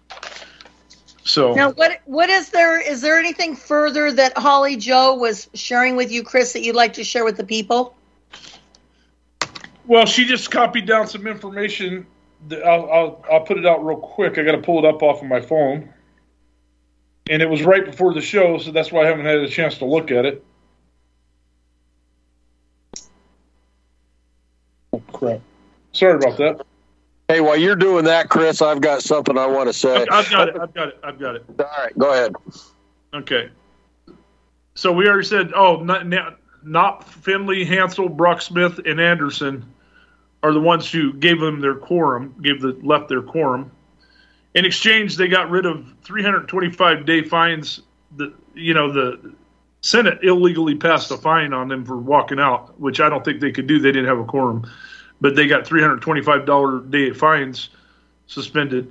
So now, what is there? Is there anything further that Holly Joe was sharing with you, Chris, that you'd like to share with the people? Well, she just copied down some information. I'll put it out real quick. I got to pull it up off of my phone, and it was right before the show, so that's why I haven't had a chance to look at it. Oh crap! Sorry about that. Hey, while you're doing that, Chris, I've got something I want to say. I've got it. All right, go ahead. Okay. So we already said, not Finley, Hansel, Brock Smith, and Anderson are the ones who gave them their quorum, left their quorum. In exchange, they got rid of 325-day fines. The Senate illegally passed a fine on them for walking out, which I don't think they could do. They didn't have a quorum. But they got $325 day fines suspended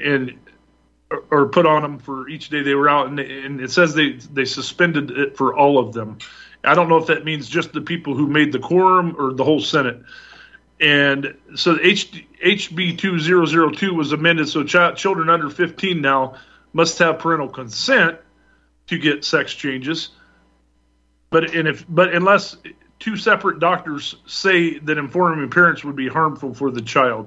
or put on them for each day they were out. And it says they suspended it for all of them. I don't know if that means just the people who made the quorum or the whole Senate. And so HB 2002 was amended so children under 15 now must have parental consent to get sex changes. But unless two separate doctors say that informing parents would be harmful for the child.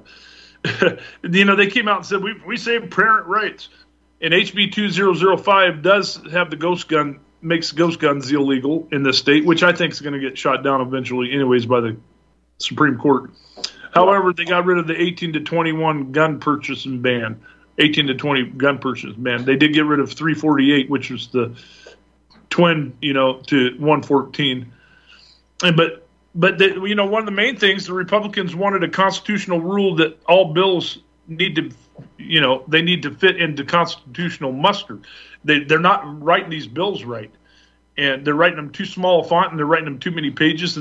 They came out and said, we save parent rights. And HB 2005 does have the ghost gun, makes ghost guns illegal in this state, which I think is going to get shot down eventually anyways by the Supreme Court. However, they got rid of the 18 to 21 gun purchase and ban. 18 to 20 gun purchase ban. They did get rid of 348, which was the twin, to 114. But one of the main things, the Republicans wanted a constitutional rule that all bills need to, they need to fit into constitutional muster. They're not writing these bills right, and they're writing them too small a font, and they're writing them too many pages, and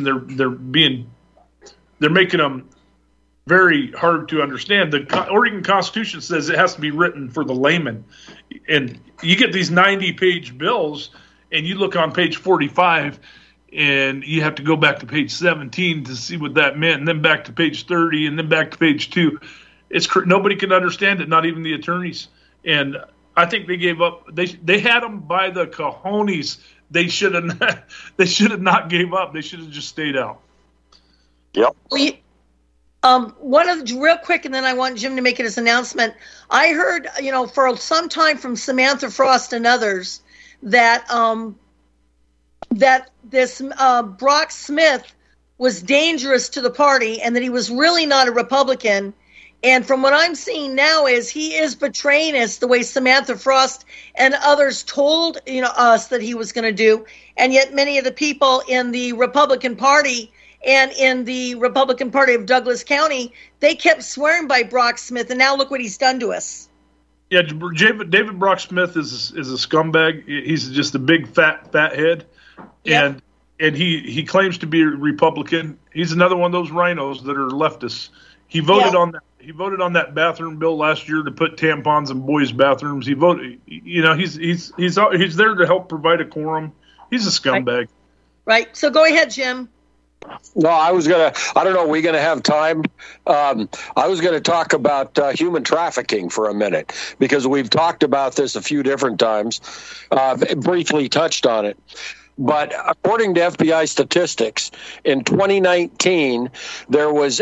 they're making them very hard to understand. The Oregon Constitution says it has to be written for the layman, and you get these 90-page bills, and you look on page 45. And you have to go back to page 17 to see what that meant, and then back to page 30, and then back to page 2. Nobody can understand it, not even the attorneys. And I think they gave up. They had them by the cojones. They should have not gave up. They should have just stayed out. Yep. Real quick, and then I want Jim to make his announcement. I heard, for some time from Samantha Frost and others that that this Brock Smith was dangerous to the party and that he was really not a Republican. And from what I'm seeing now is he is betraying us the way Samantha Frost and others told us that he was going to do. And yet many of the people in the Republican Party and in the Republican Party of Douglas County, they kept swearing by Brock Smith, and now look what he's done to us. Yeah, David Brock Smith is a scumbag. He's just a big fat head, and he claims to be a Republican. He's another one of those rhinos that are leftists. He voted on that. He voted on that bathroom bill last year to put tampons in boys' bathrooms. He voted. He's there to help provide a quorum. He's a scumbag. Right. So go ahead, Jim. No, I don't know, are we going to have time? I was going to talk about human trafficking for a minute, because we've talked about this a few different times, briefly touched on it. But according to FBI statistics, in 2019, there was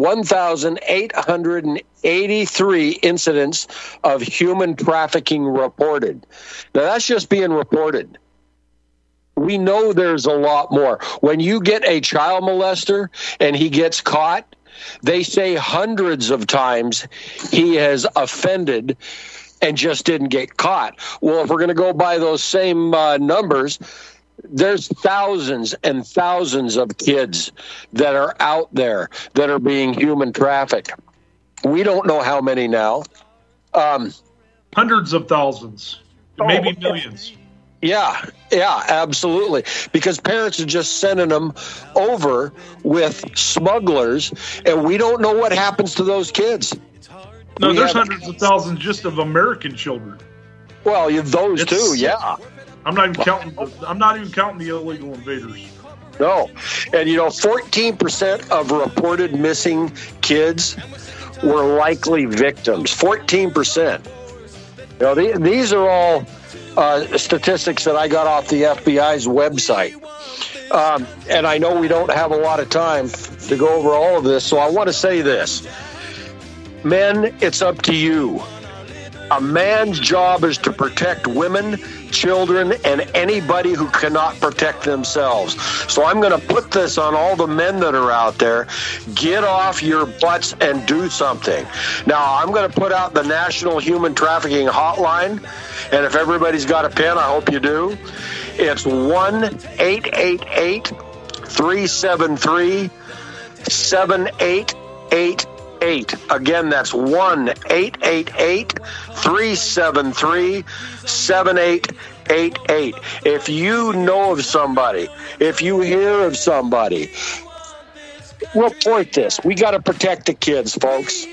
1,883 incidents of human trafficking reported. Now, that's just being reported. We know there's a lot more. When you get a child molester and he gets caught, they say hundreds of times he has offended and just didn't get caught. Well, if we're going to go by those same numbers, there's thousands and thousands of kids that are out there that are being human trafficked. We don't know how many now. Hundreds of thousands, maybe millions. Yeah, absolutely. Because parents are just sending them over with smugglers, and we don't know what happens to those kids. No, there's hundreds of thousands just of American children. Well, you have those too, yeah. I'm not even counting the illegal invaders. No, and 14% of reported missing kids were likely victims. 14%. These are all statistics that I got off the FBI's website. And I know we don't have a lot of time to go over all of this, so I want to say this. Men, it's up to you. A man's job is to protect women, children, and anybody who cannot protect themselves. So I'm going to put this on all the men that are out there. Get off your butts and do something. Now, I'm going to put out the National Human Trafficking Hotline, and if everybody's got a pen, I hope you do. It's 1-888-373-7888. Again, that's 1-888-373-7888. If you know of somebody, if you hear of somebody, report this. We got to protect the kids, folks.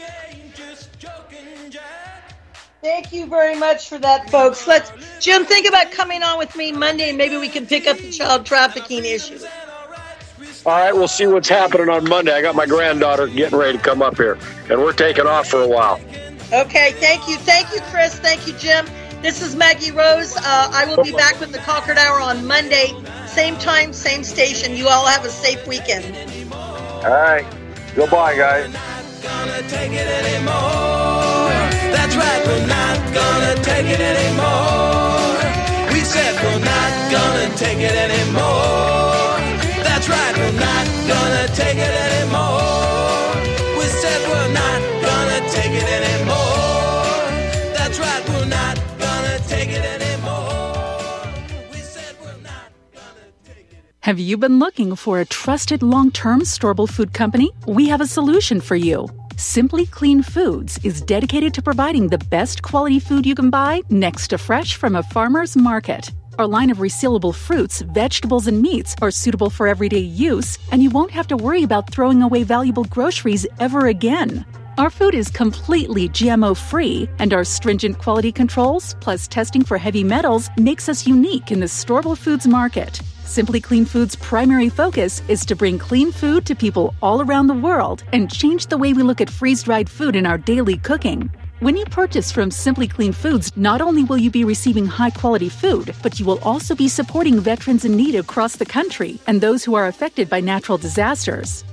Thank you very much for that, folks. Jim, think about coming on with me Monday, and maybe we can pick up the child trafficking issue. All right, we'll see what's happening on Monday. I got my granddaughter getting ready to come up here, and we're taking off for a while. Okay, thank you. Thank you, Chris. Thank you, Jim. This is Maggie Rose. I will be back with the Concord Hour on Monday. Same time, same station. You all have a safe weekend. All right. Goodbye, guys. Gonna take it anymore. That's right, we're not gonna take it anymore. We said we're not gonna take it anymore. That's right, we're not gonna take it anymore. We said we're not gonna take it anymore. That's right, we're not gonna take it anymore. We said we're not gonna take it. Have you been looking for a trusted long-term storable food company? We have a solution for you. Simply Clean Foods is dedicated to providing the best quality food you can buy next to fresh from a farmer's market. Our line of resealable fruits, vegetables, and meats are suitable for everyday use, and you won't have to worry about throwing away valuable groceries ever again. Our food is completely GMO-free, and our stringent quality controls, plus testing for heavy metals, makes us unique in the storable foods market. Simply Clean Foods' primary focus is to bring clean food to people all around the world and change the way we look at freeze-dried food in our daily cooking. When you purchase from Simply Clean Foods, not only will you be receiving high-quality food, but you will also be supporting veterans in need across the country and those who are affected by natural disasters.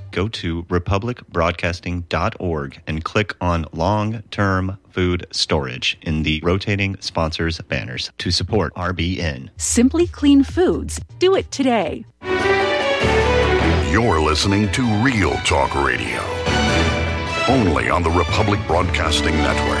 go to republicbroadcasting.org and click on long-term food storage in the rotating sponsors banners to support RBN. Simply Clean Foods. Do it today. You're listening to Real Talk Radio, only on the Republic Broadcasting Network.